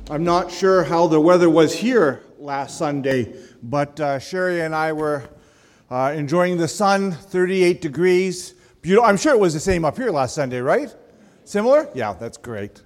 I'm not sure how the weather was here last Sunday, but Sherry and I were enjoying the sun, 38 degrees. Beautiful. I'm sure it was the same up here last Sunday, right? Similar? Yeah, that's great.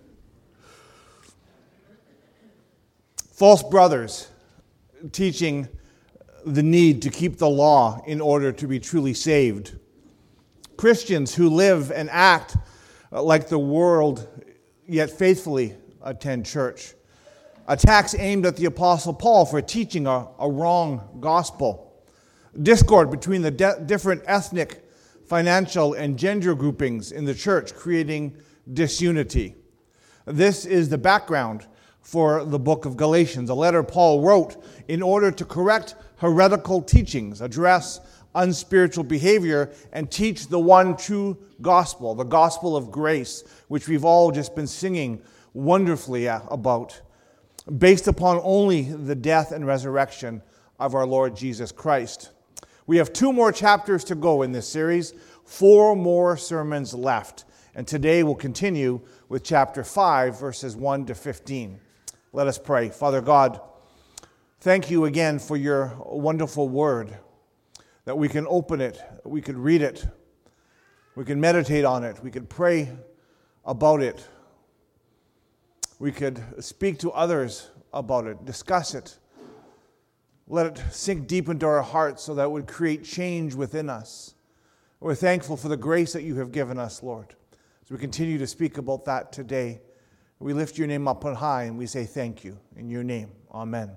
False brothers teaching the need to keep the law in order to be truly saved. Christians who live and act like the world, yet faithfully attend church. Attacks aimed at the Apostle Paul for teaching a wrong gospel. Discord between the different ethnic, financial, and gender groupings in the church, creating disunity. This is the background for the book of Galatians, a letter Paul wrote in order to correct heretical teachings, address unspiritual behavior, and teach the one true gospel, the gospel of grace, which we've all just been singing wonderfully about, based upon only the death and resurrection of our Lord Jesus Christ. We have 2 more chapters to go in this series, 4 more sermons left, and today we'll continue with chapter 5, verses 1 to 15. Let us pray. Father God, thank you again for your wonderful word, that we can open it, we can read it, we can meditate on it, we can pray about it, we could speak to others about it, discuss it. Let it sink deep into our hearts so that it would create change within us. We're thankful for the grace that you have given us, Lord. As we continue to speak about that today, we lift your name up on high and we say thank you. In your name, amen.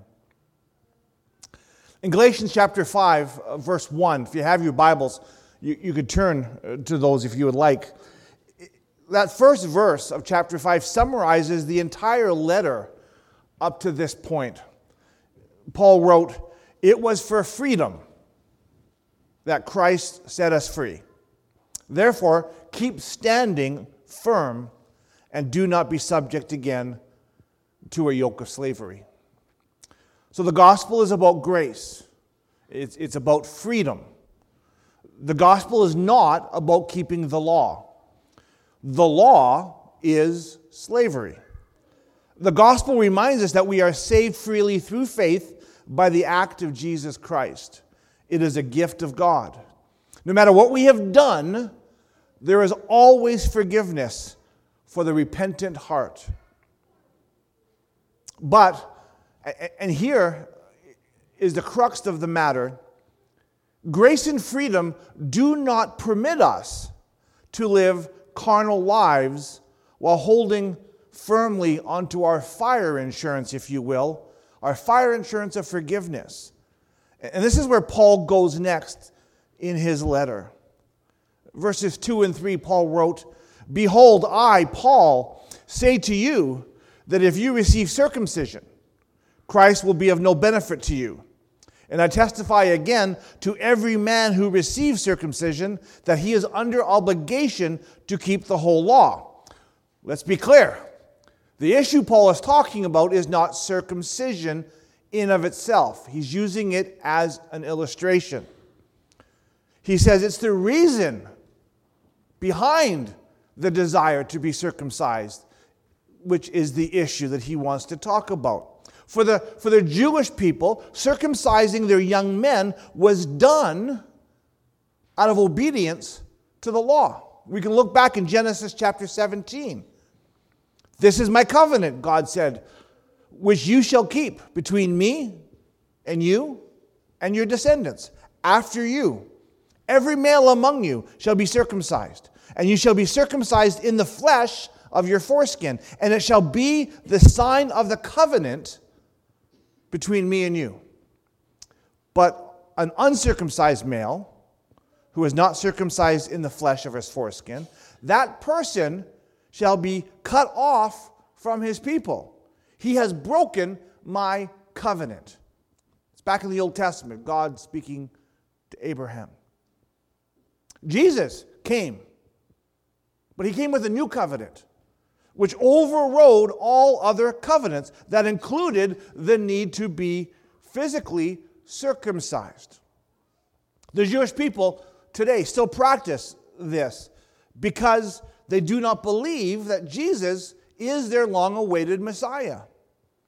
In Galatians chapter 5, verse 1, if you have your Bibles, you could turn to those if you would like. That first verse of chapter 5 summarizes the entire letter up to this point. Paul wrote, "It was for freedom that Christ set us free. Therefore, keep standing firm and do not be subject again to a yoke of slavery." So the gospel is about grace. It's about freedom. The gospel is not about keeping the law. The law is slavery. The gospel reminds us that we are saved freely through faith by the act of Jesus Christ. It is a gift of God. No matter what we have done, there is always forgiveness for the repentant heart. But, and here is the crux of the matter, grace and freedom do not permit us to live carnal lives while holding firmly onto our fire insurance, if you will, our fire insurance of forgiveness. And this is where Paul goes next in his letter. Verses 2 and 3, Paul wrote, "Behold, I, Paul, say to you that if you receive circumcision, Christ will be of no benefit to you. And I testify again to every man who receives circumcision that he is under obligation to keep the whole law." Let's be clear. The issue Paul is talking about is not circumcision in of itself. He's using it as an illustration. He says it's the reason behind the desire to be circumcised, which is the issue that he wants to talk about. For the Jewish people, circumcising their young men was done out of obedience to the law. We can look back in Genesis chapter 17. "This is my covenant," God said, "which you shall keep between me and you and your descendants after you. Every male among you shall be circumcised, and you shall be circumcised in the flesh of your foreskin, and it shall be the sign of the covenant between me and you. But an uncircumcised male, who is not circumcised in the flesh of his foreskin, that person shall be cut off from his people. He has broken my covenant." It's back in the Old Testament, God speaking to Abraham. Jesus came, but he came with a new covenant, which overrode all other covenants that included the need to be physically circumcised. The Jewish people today still practice this because they do not believe that Jesus is their long-awaited Messiah.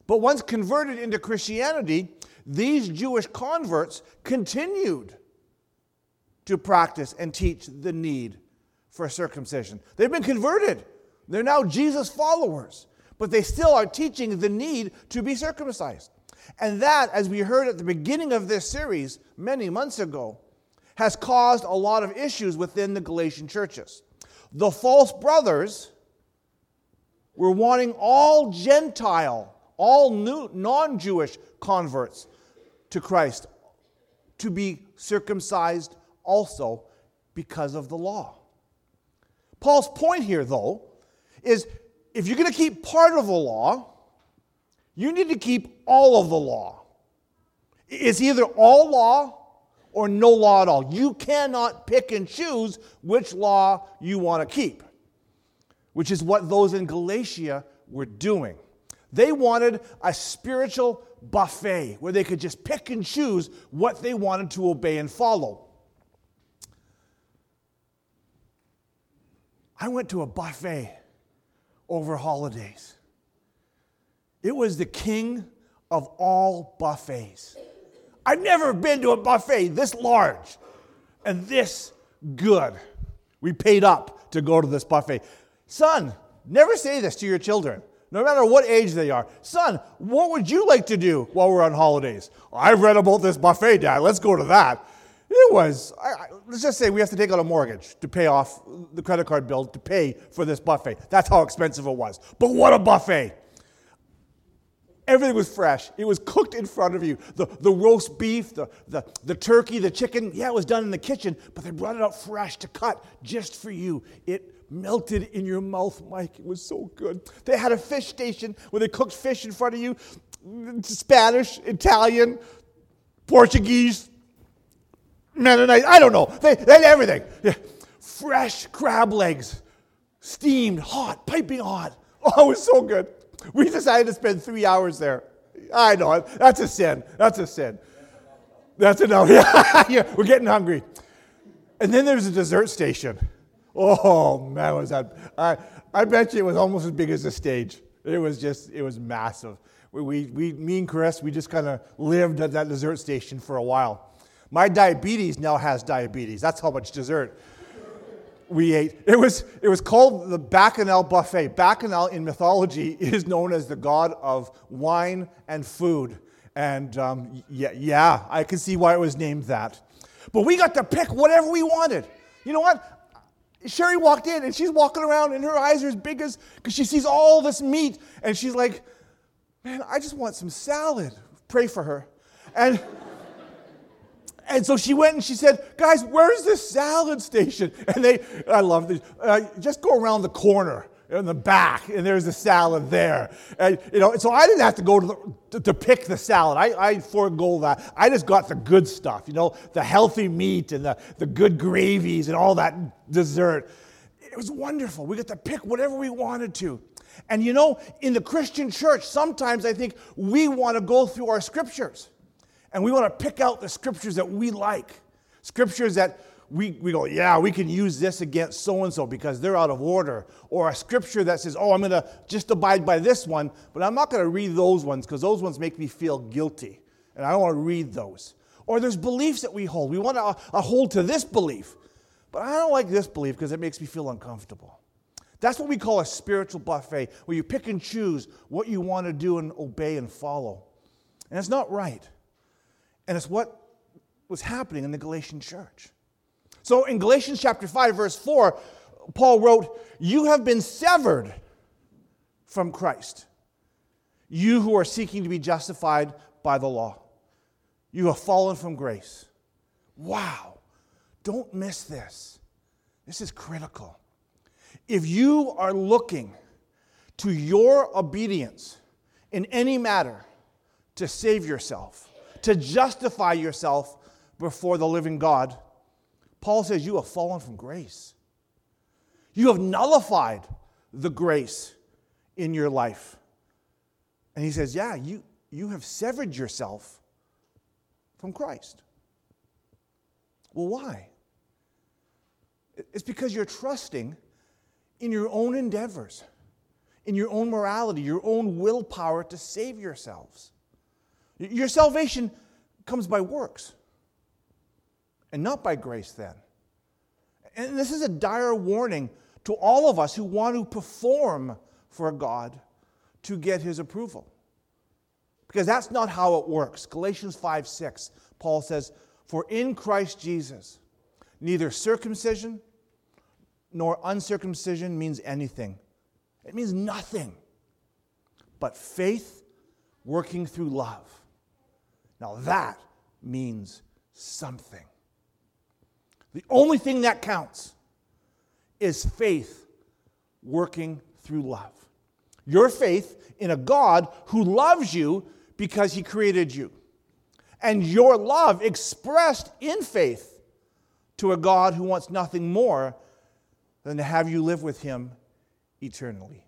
But once converted into Christianity, these Jewish converts continued to practice and teach the need for circumcision. They've been converted. They're now Jesus followers, but they still are teaching the need to be circumcised. And that, as we heard at the beginning of this series many months ago, has caused a lot of issues within the Galatian churches. The false brothers were wanting all Gentile, all new non-Jewish converts to Christ to be circumcised also because of the law. Paul's point here, though, is if you're going to keep part of the law, you need to keep all of the law. It's either all law or no law at all. You cannot pick and choose which law you want to keep, which is what those in Galatia were doing. They wanted a spiritual buffet where they could just pick and choose what they wanted to obey and follow. I went to a buffet over holidays. It was the king of all buffets. I've never been to a buffet this large and this good. We paid up to go to this buffet. Son, never say this to your children, no matter what age they are. Son, what would you like to do while we're on holidays? I've read about this buffet, Dad. Let's go to that. It was, let's just say we have to take out a mortgage to pay off the credit card bill to pay for this buffet. That's how expensive it was. But what a buffet. Everything was fresh. It was cooked in front of you. The roast beef, the turkey, the chicken, yeah, it was done in the kitchen, but they brought it out fresh to cut just for you. It melted in your mouth, Mike. It was so good. They had a fish station where they cooked fish in front of you. Spanish, Italian, Portuguese, Mennonite, I don't know. They had everything. Yeah. Fresh crab legs, steamed, hot, piping hot. Oh, it was so good. We decided to spend 3 hours there. I know, that's a sin. That's a sin. That's enough. Yeah, we're getting hungry. And then there's a dessert station. Oh, man, was that. I bet you it was almost as big as the stage. It was massive. Me and Chris, we just kind of lived at that dessert station for a while. My diabetes now has diabetes. That's how much dessert we ate. It was called the Bacchanal Buffet. Bacchanal in mythology is known as the god of wine and food. And yeah, I can see why it was named that. But we got to pick whatever we wanted. You know what? Sherry walked in and she's walking around and her eyes are as big as, because she sees all this meat. And she's like, man, I just want some salad. Pray for her. And so she went and she said, guys, where's the salad station? And I love this. Just go around the corner in the back, and there's a salad there. And so I didn't have to go to pick the salad. I forego that. I just got the good stuff, the healthy meat and the good gravies and all that dessert. It was wonderful. We got to pick whatever we wanted to. And in the Christian church, sometimes I think we want to go through our scriptures. And we want to pick out the scriptures that we like. Scriptures that we go, yeah, we can use this against so-and-so because they're out of order. Or a scripture that says, I'm going to just abide by this one, but I'm not going to read those ones because those ones make me feel guilty. And I don't want to read those. Or there's beliefs that we hold. We want to hold to this belief. But I don't like this belief because it makes me feel uncomfortable. That's what we call a spiritual buffet, where you pick and choose what you want to do and obey and follow. And it's not right. And it's what was happening in the Galatian church. So in Galatians chapter 5, verse 4, Paul wrote, you have been severed from Christ, you who are seeking to be justified by the law. You have fallen from grace. Wow. Don't miss this. This is critical. If you are looking to your obedience in any matter to save yourself, to justify yourself before the living God, Paul says you have fallen from grace. You have nullified the grace in your life. And he says, yeah, you have severed yourself from Christ. Well, why? It's because you're trusting in your own endeavors, in your own morality, your own willpower to save yourselves. Your salvation comes by works and not by grace then. And this is a dire warning to all of us who want to perform for God to get his approval. Because that's not how it works. Galatians 5:6, Paul says, "For in Christ Jesus, neither circumcision nor uncircumcision means anything." It means nothing but faith working through love. Now that means something. The only thing that counts is faith working through love. Your faith in a God who loves you because he created you. And your love expressed in faith to a God who wants nothing more than to have you live with him eternally.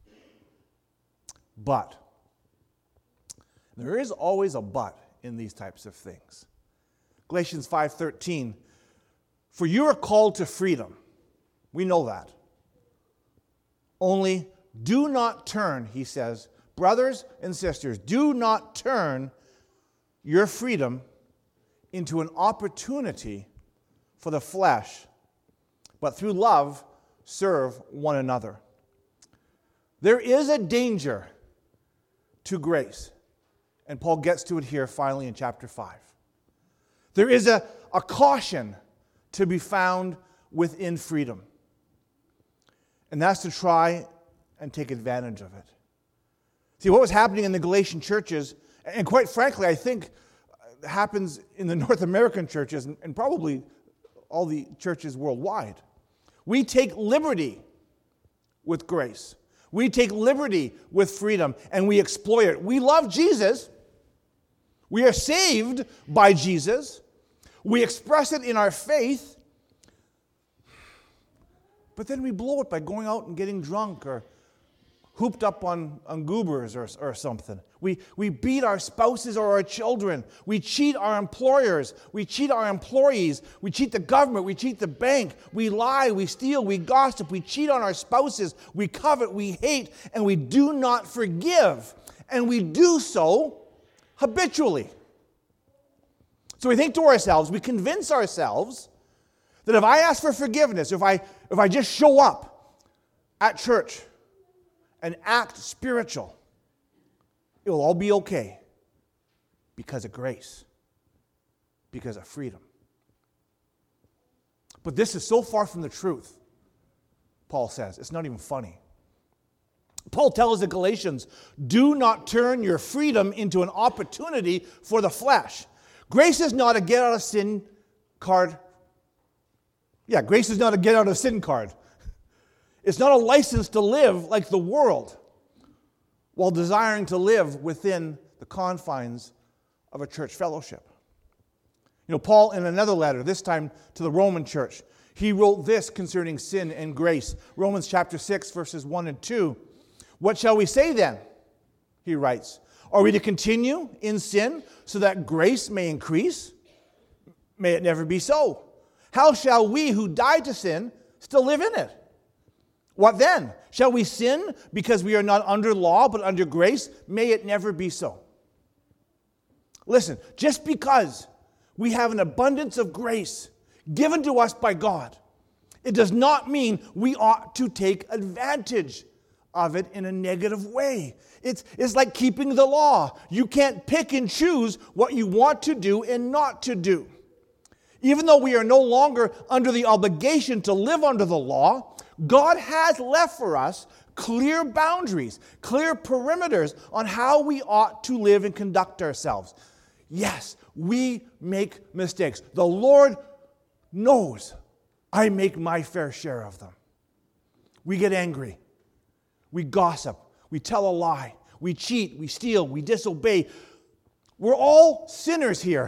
But there is always a but in these types of things. Galatians 5:13, "For you are called to freedom." We know that. "Only do not turn," he says, "brothers and sisters, do not turn your freedom into an opportunity for the flesh, but through love serve one another." There is a danger to grace, and Paul gets to it here finally in chapter 5. There is a caution to be found within freedom, and that's to try and take advantage of it. See, what was happening in the Galatian churches, and quite frankly, I think happens in the North American churches and probably all the churches worldwide. We take liberty with grace. We take liberty with freedom, and we exploit it. We love Jesus. We are saved by Jesus. We express it in our faith. But then we blow it by going out and getting drunk or hooped up on goobers or something. We beat our spouses or our children. We cheat our employers. We cheat our employees. We cheat the government. We cheat the bank. We lie. We steal. We gossip. We cheat on our spouses. We covet. We hate. And we do not forgive. And we do so habitually. So we think to ourselves, we convince ourselves that if I ask for forgiveness, if I just show up at church and act spiritual, it will all be okay because of grace, because of freedom. But this is so far from the truth, Paul says. It's not even funny. Paul tells the Galatians, do not turn your freedom into an opportunity for the flesh. Grace is not a get out of sin card. Yeah, grace is not a get out of sin card. It's not a license to live like the world while desiring to live within the confines of a church fellowship. You know, Paul, in another letter, this time to the Roman church, he wrote this concerning sin and grace. Romans chapter 6, verses 1 and 2. What shall we say then? He writes. Are we to continue in sin so that grace may increase? May it never be so. How shall we who died to sin still live in it? What then? Shall we sin because we are not under law but under grace? May it never be so. Listen, just because we have an abundance of grace given to us by God, it does not mean we ought to take advantage of it in a negative way. It's like keeping the law. You can't pick and choose what you want to do and not to do. Even though we are no longer under the obligation to live under the law, God has left for us clear boundaries, clear perimeters on how we ought to live and conduct ourselves. Yes, we make mistakes. The Lord knows I make my fair share of them. We get angry. We gossip. We tell a lie. We cheat. We steal. We disobey. We're all sinners here,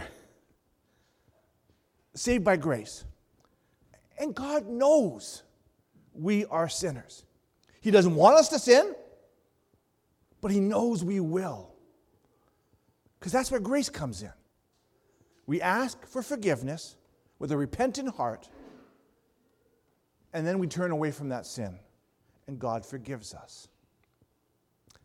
saved by grace. And God knows we are sinners. He doesn't want us to sin, but He knows we will. Because that's where grace comes in. We ask for forgiveness with a repentant heart, and then we turn away from that sin, and God forgives us.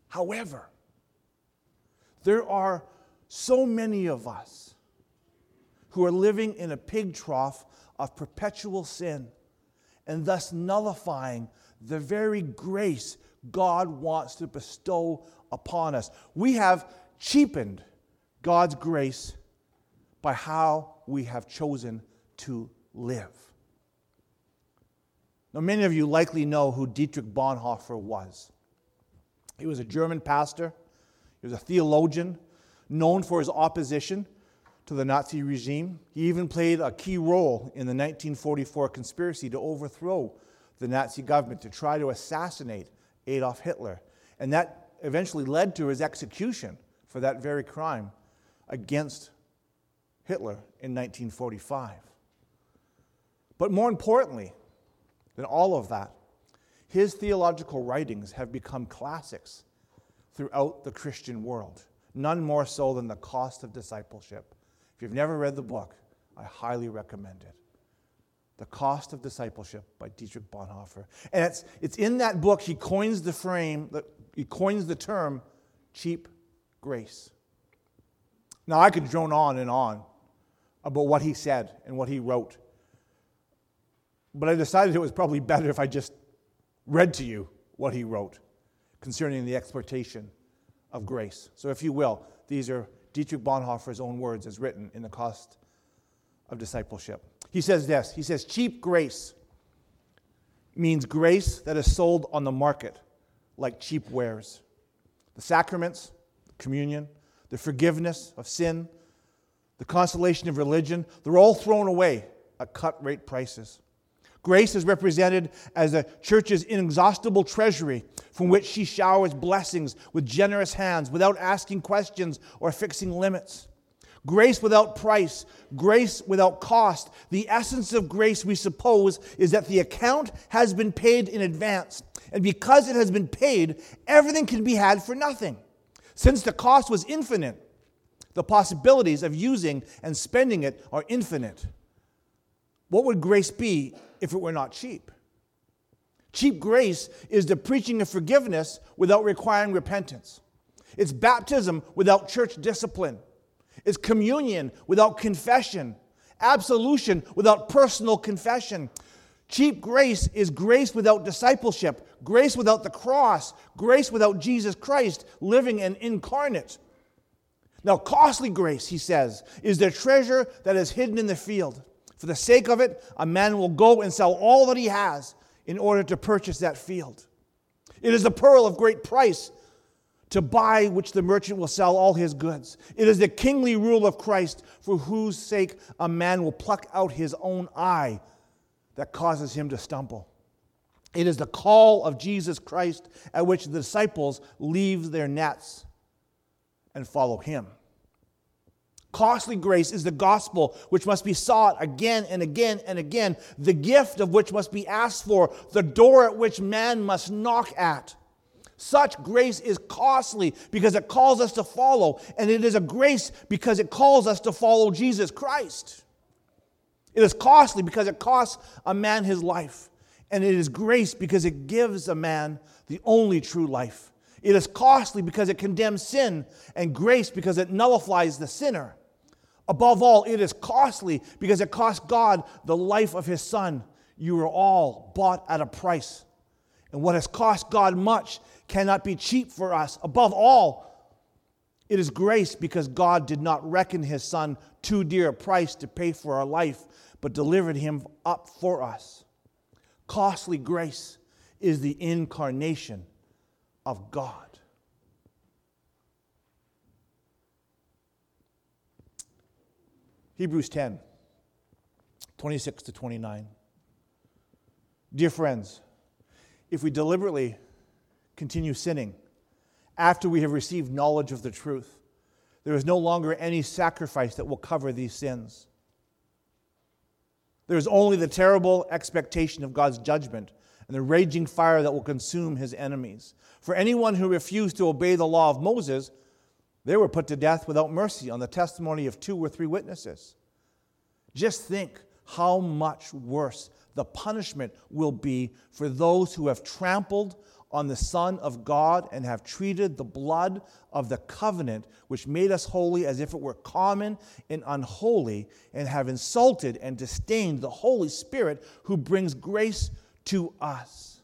However, there are so many of us who are living in a pig trough of perpetual sin and thus nullifying the very grace God wants to bestow upon us. We have cheapened God's grace by how we have chosen to live. Now, many of you likely know who Dietrich Bonhoeffer was. He was a German pastor. He was a theologian known for his opposition to the Nazi regime. He even played a key role in the 1944 conspiracy to overthrow the Nazi government, to try to assassinate Adolf Hitler. And that eventually led to his execution for that very crime against Hitler in 1945. But more importantly than all of that, his theological writings have become classics throughout the Christian world, none more so than The Cost of Discipleship. If you've never read the book, I highly recommend it. The Cost of Discipleship by Dietrich Bonhoeffer. And it's in that book he coins the term cheap grace. Now, I could drone on and on about what he said and what he wrote, but I decided it was probably better if I just read to you what he wrote concerning the exploitation of grace. So if you will, these are Dietrich Bonhoeffer's own words as written in The Cost of Discipleship. He says this, he says, cheap grace means grace that is sold on the market like cheap wares. The sacraments, communion, the forgiveness of sin, the consolation of religion, they're all thrown away at cut-rate prices. Grace is represented as the church's inexhaustible treasury from which she showers blessings with generous hands without asking questions or fixing limits. Grace without price, grace without cost. The essence of grace, we suppose, is that the account has been paid in advance. And because it has been paid, everything can be had for nothing. Since the cost was infinite, the possibilities of using and spending it are infinite. What would grace be if it were not cheap? Cheap grace is the preaching of forgiveness without requiring repentance. It's baptism without church discipline. It's communion without confession. Absolution without personal confession. Cheap grace is grace without discipleship. Grace without the cross. Grace without Jesus Christ living and incarnate. Now, costly grace, he says, is the treasure that is hidden in the field. For the sake of it, a man will go and sell all that he has in order to purchase that field. It is the pearl of great price, to buy which the merchant will sell all his goods. It is the kingly rule of Christ, for whose sake a man will pluck out his own eye, that causes him to stumble. It is the call of Jesus Christ at which the disciples leave their nets and follow him. Costly grace is the gospel which must be sought again and again and again, the gift of which must be asked for, the door at which man must knock at. Such grace is costly because it calls us to follow, and it is a grace because it calls us to follow Jesus Christ. It is costly because it costs a man his life, and it is grace because it gives a man the only true life. It is costly because it condemns sin, and grace because it nullifies the sinner. Above all, it is costly because it cost God the life of his Son. You are all bought at a price. And what has cost God much cannot be cheap for us. Above all, it is grace because God did not reckon his Son too dear a price to pay for our life, but delivered him up for us. Costly grace is the incarnation of God. Hebrews 10, 26 to 29. Dear friends, if we deliberately continue sinning after we have received knowledge of the truth, there is no longer any sacrifice that will cover these sins. There is only the terrible expectation of God's judgment and the raging fire that will consume his enemies. For anyone who refused to obey the law of Moses, they were put to death without mercy on the testimony of 2 or 3 witnesses. Just think how much worse the punishment will be for those who have trampled on the Son of God and have treated the blood of the covenant which made us holy as if it were common and unholy, and have insulted and disdained the Holy Spirit who brings grace to us.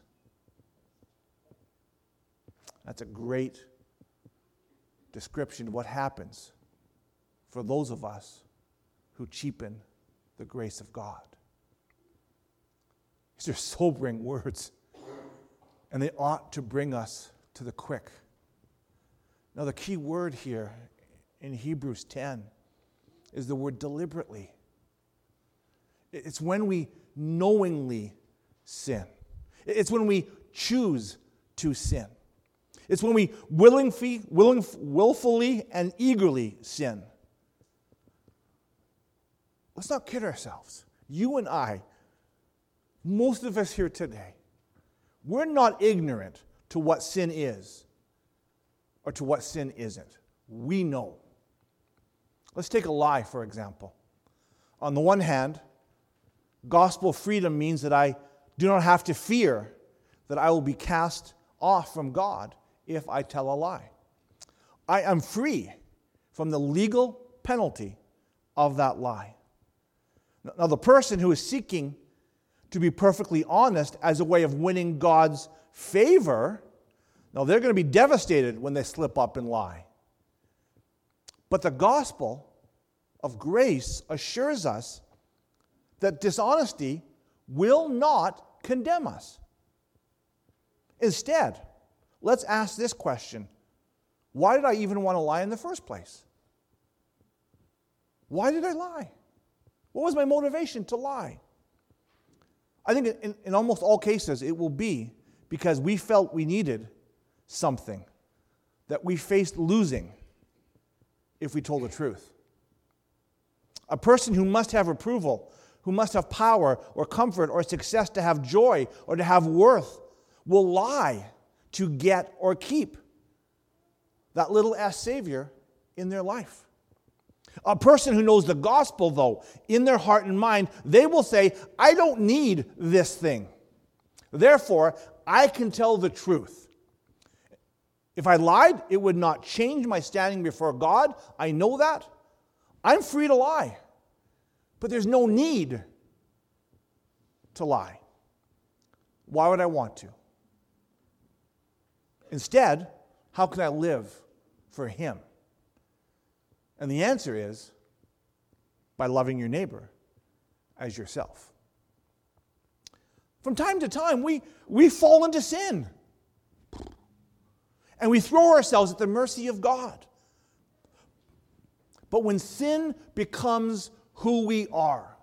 That's a great description of what happens for those of us who cheapen the grace of God. These are sobering words, and they ought to bring us to the quick. Now, the key word here in Hebrews 10 is the word deliberately. It's when we knowingly sin. It's when we choose to sin. It's when we willfully and eagerly sin. Let's not kid ourselves. You and I, most of us here today, we're not ignorant to what sin is or to what sin isn't. We know. Let's take a lie, for example. On the one hand, gospel freedom means that I do not have to fear that I will be cast off from God if I tell a lie. I am free from the legal penalty of that lie. Now, the person who is seeking to be perfectly honest as a way of winning God's favor, now they're going to be devastated when they slip up and lie. But the gospel of grace assures us that dishonesty will not condemn us. Instead, let's ask this question: why did I even want to lie in the first place? Why did I lie? What was my motivation to lie? I think in almost all cases it will be because we felt we needed something that we faced losing if we told the truth. A person who must have approval, who must have power or comfort or success to have joy or to have worth, will lie to get or keep that little s Savior in their life. A person who knows the gospel, though, in their heart and mind, they will say, I don't need this thing. Therefore, I can tell the truth. If I lied, it would not change my standing before God. I know that. I'm free to lie. But there's no need to lie. Why would I want to? Instead, how can I live for Him? And the answer is by loving your neighbor as yourself. From time to time, we fall into sin. And we throw ourselves at the mercy of God. But when sin becomes who we are,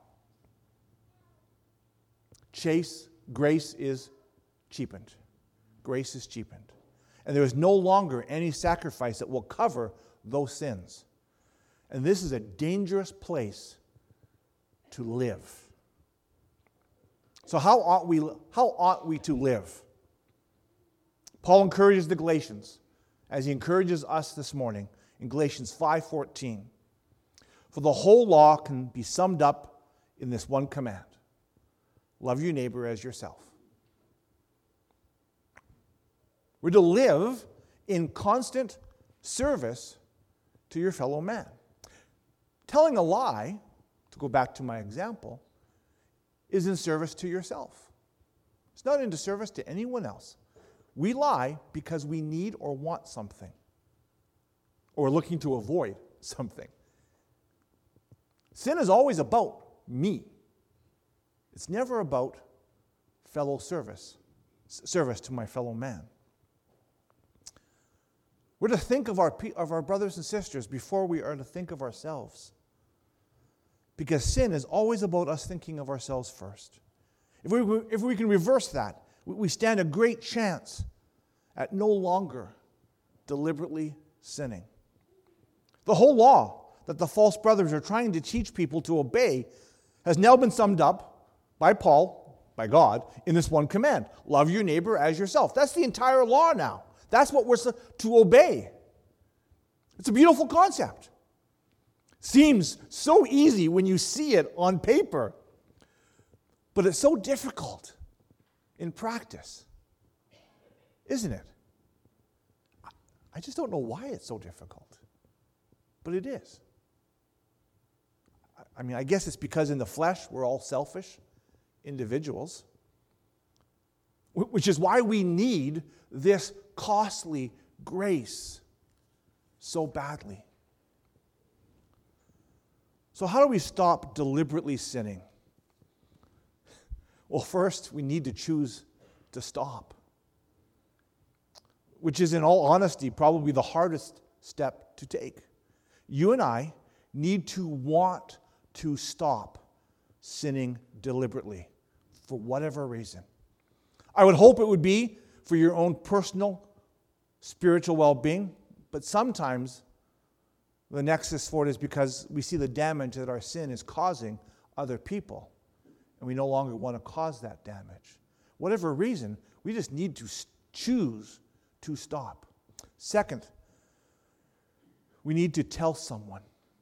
grace is cheapened. Grace is cheapened. And there is no longer any sacrifice that will cover those sins. And this is a dangerous place to live. So how ought we to live? Paul encourages the Galatians, as he encourages us this morning in Galatians 5:14. For the whole law can be summed up in this one command: love your neighbor as yourself. We're to live in constant service to your fellow man. Telling a lie, to go back to my example, is in service to yourself. It's not into service to anyone else. We lie because we need or want something, or looking to avoid something. Sin is always about me. It's never about service to my fellow man. We're to think of our brothers and sisters before we are to think of ourselves. Because sin is always about us thinking of ourselves first. If we can reverse that, we stand a great chance at no longer deliberately sinning. The whole law that the false brothers are trying to teach people to obey has now been summed up by Paul, by God, in this one command: love your neighbor as yourself. That's the entire law now. That's what we're to obey. It's a beautiful concept. Seems so easy when you see it on paper, but it's so difficult in practice. isn't it? I just don't know why it's so difficult, but it is. I mean, I guess it's because in the flesh, we're all selfish individuals, which is why we need this costly grace so badly. So how do we stop deliberately sinning? Well, first, we need to choose to stop, which is, in all honesty, probably the hardest step to take. You and I need to want to stop sinning deliberately for whatever reason. I would hope it would be for your own personal spiritual well-being, but sometimes the nexus for it is because we see the damage that our sin is causing other people, and we no longer want to cause that damage. Whatever reason, we just need to choose to stop. Second, we need to tell someone.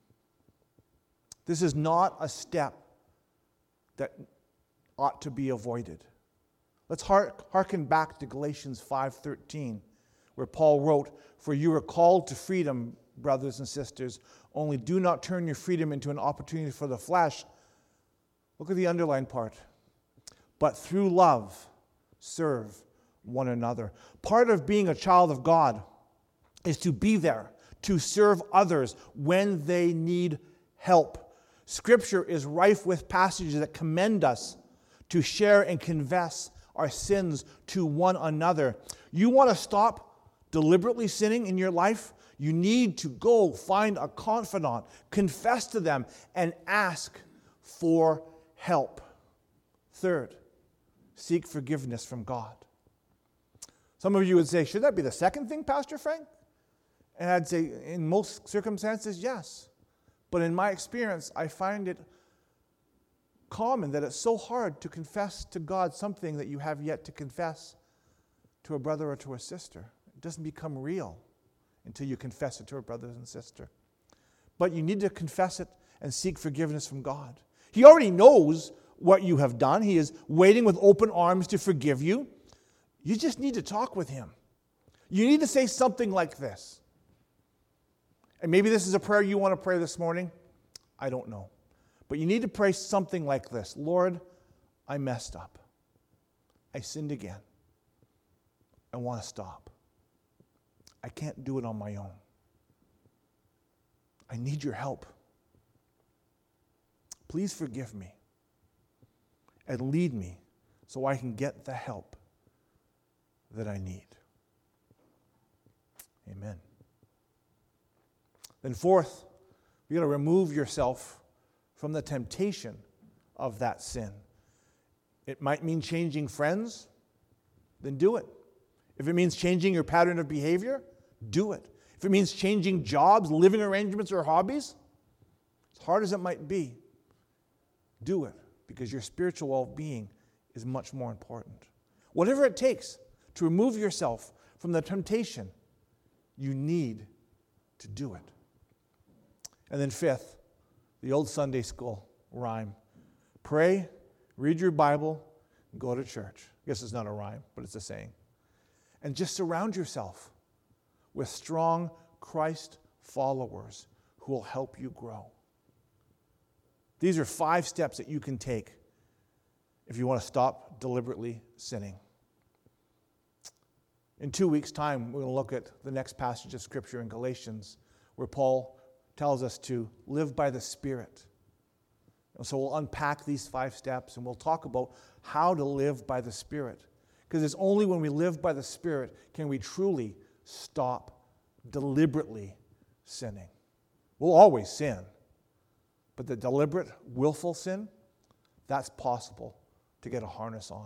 This is not a step that ought to be avoided. Let's hearken back to Galatians 5:13, where Paul wrote, "For you are called to freedom, brothers and sisters, only do not turn your freedom into an opportunity for the flesh." Look at the underlined part. "But through love, serve one another." Part of being a child of God is to be there, to serve others when they need help. Scripture is rife with passages that commend us to share and confess our sins to one another. You want to stop deliberately sinning in your life? You need to go find a confidant, confess to them, and ask for help. Third, seek forgiveness from God. Some of you would say, should that be the second thing, Pastor Frank? And I'd say, in most circumstances, yes. But in my experience, I find it common that it's so hard to confess to God something that you have yet to confess to a brother or to a sister. It doesn't become real until you confess it to a brother and sister. But you need to confess it and seek forgiveness from God. He already knows what you have done. He is waiting with open arms to forgive you. You just need to talk with him. You need to say something like this. And maybe this is a prayer you want to pray this morning. I don't know. But you need to pray something like this. Lord, I messed up. I sinned again. I want to stop. I can't do it on my own. I need your help. Please forgive me and lead me so I can get the help that I need. Amen. Then fourth, you got to remove yourself from the temptation of that sin. It might mean changing friends, then do it. If it means changing your pattern of behavior, do it. If it means changing jobs, living arrangements, or hobbies, as hard as it might be, do it, because your spiritual well-being is much more important. Whatever it takes to remove yourself from the temptation, you need to do it. And then fifth, the old Sunday school rhyme. Pray, read your Bible, and go to church. I guess it's not a rhyme, but it's a saying. And just surround yourself with strong Christ followers who will help you grow. These are 5 steps that you can take if you want to stop deliberately sinning. In 2 weeks' time, we're going to look at the next passage of Scripture in Galatians, where Paul tells us to live by the Spirit. And so we'll unpack these 5 steps, and we'll talk about how to live by the Spirit. Because it's only when we live by the Spirit can we truly stop deliberately sinning. We'll always sin, but the deliberate, willful sin, that's possible to get a harness on.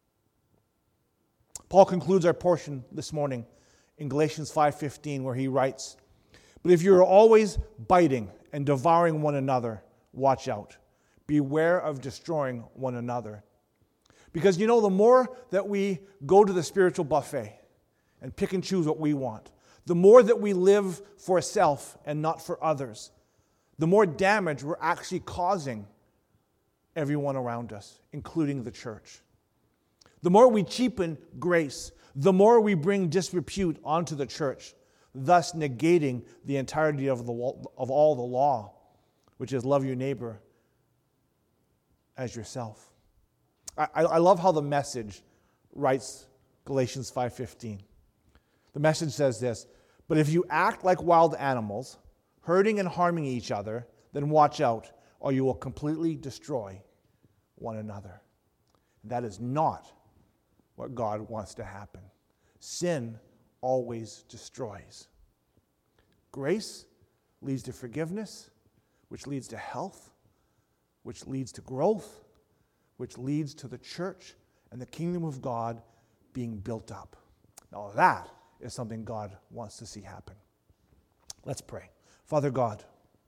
Paul concludes our portion this morning in Galatians 5:15, where he writes, "But if you are always biting and devouring one another, watch out. Beware of destroying one another." Because the more that we go to the spiritual buffet and pick and choose what we want, the more that we live for self and not for others, the more damage we're actually causing everyone around us, including the church. The more we cheapen grace, the more we bring disrepute onto the church, thus negating the entirety of all the law, which is love your neighbor as yourself. I love how the Message writes Galatians 5:15. The Message says this, "But if you act like wild animals, hurting and harming each other, then watch out, or you will completely destroy one another." That is not what God wants to happen. Sin always destroys. Grace leads to forgiveness, which leads to health, which leads to growth, which leads to the church and the kingdom of God being built up. Now that is something God wants to see happen. Let's pray. Father God,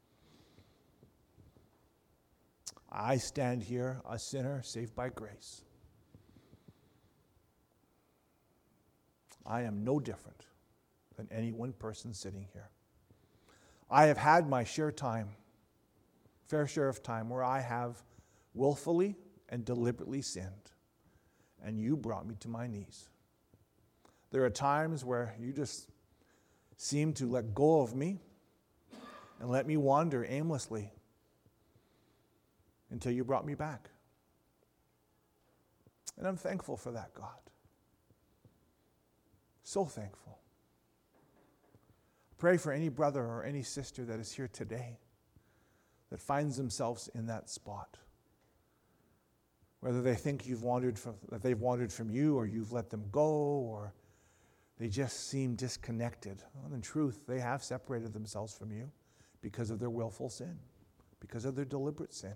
I stand here, a sinner saved by grace. I am no different than any one person sitting here. I have had my fair share of time where I have willfully and deliberately sinned, and you brought me to my knees. There are times where you just seem to let go of me and let me wander aimlessly until you brought me back. And I'm thankful for that, God. So thankful. Pray for any brother or any sister that is here today that finds themselves in that spot. Whether they think that they've wandered from you, or you've let them go, or they just seem disconnected. Well, in truth, they have separated themselves from you because of their willful sin, because of their deliberate sin.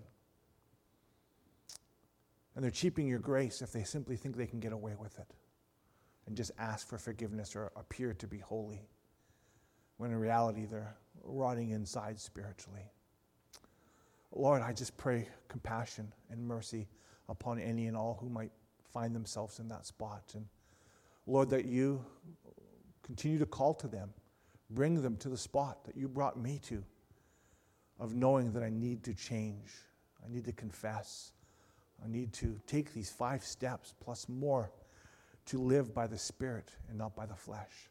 And they're cheaping your grace if they simply think they can get away with it and just ask for forgiveness or appear to be holy, when in reality they're rotting inside spiritually. Lord, I just pray compassion and mercy upon any and all who might find themselves in that spot. And Lord, that you continue to call to them, bring them to the spot that you brought me to, of knowing that I need to change, I need to confess, I need to take these 5 steps plus more to live by the Spirit and not by the flesh.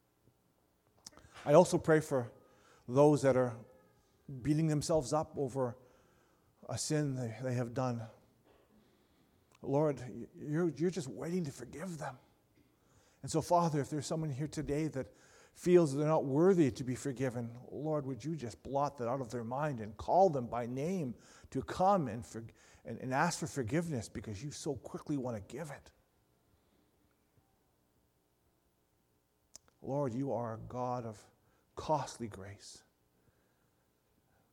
I also pray for those that are beating themselves up over a sin they have done. Lord, you're just waiting to forgive them. And so, Father, if there's someone here today that feels they're not worthy to be forgiven, Lord, would you just blot that out of their mind and call them by name to come and ask for forgiveness, because you so quickly want to give it. Lord, you are a God of costly grace.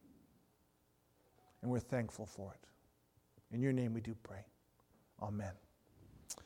And we're thankful for it. In your name we do pray. Amen.